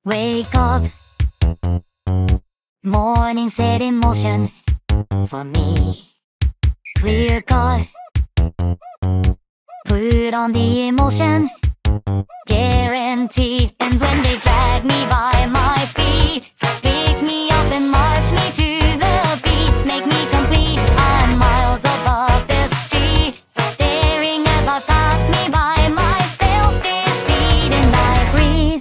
Wake up, morning set in motion for me. Clear cut, put on the emotion, guaranteed. And when they drag me by my feet, pick me up and march me to the beat, make me complete. I'm miles above the street, staring as I pass me by, myself deceit, and I breathe.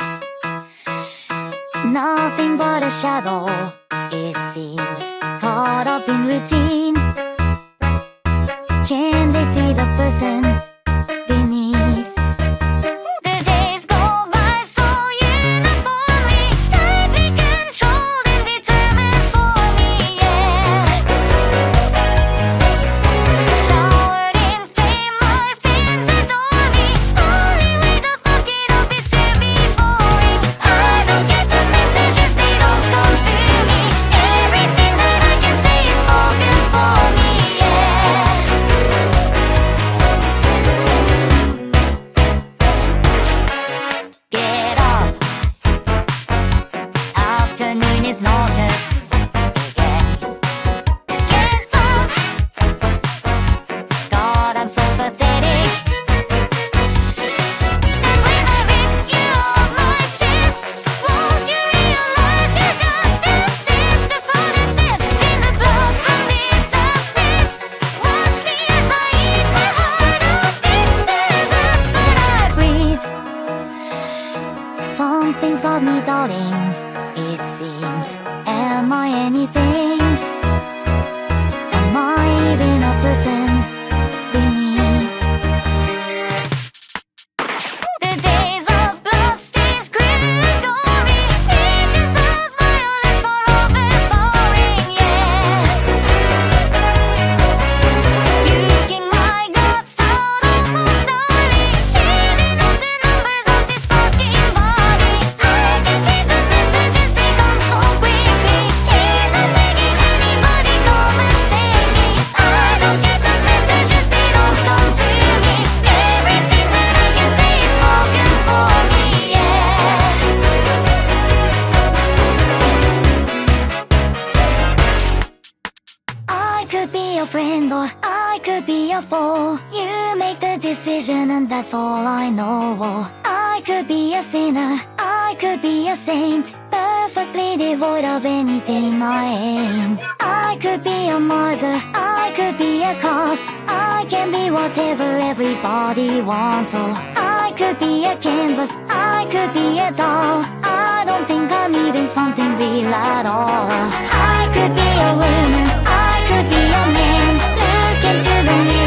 Nothing but a shadow, it seems, caught up in routine. Can they see the person beneath? The days go by so uniformly, tightly controlled and determined for me, yeah. Showered in fame, my fans adore me. Only way to fuck it up is to be boring. I don't get the messages, they don't come to me. Everything that I can say is spoken for me, yeah. Get up, afternoon is nauseous. Get fucked, God, I'm so pathetic. And when I rip you off my chest, won't you realize you're just obsessed? The fun at this, drain the blood from this success. Watch me as I eat my heart out, this business, but I breathe. Something's got me doubting, it seems. Am I anything? Am I even a person beneath? The days of bloodstains, cruel and gory, visions of violence are overpowering, yeah. Puking my guts out almost daily, shading up the numbers of this fucking body. I can read the messages, they come so quickly. Please, I'm begging anybody, come and save me. I don't get the messages, they don't come to me. Everything that I can say is spoken for me, yeah. I could be a friend or I could be a foe. You make the decision and that's all I know. I could be a sinner, I could be a saint, perfectly devoid of anything I ain't. I could be a martyr, I could be a cause. I can be whatever everybody wants. Oh, I could be a canvas, I could be a doll. I don't think I'm even something real at all. I could be a woman, I could be a man. Look into the mirror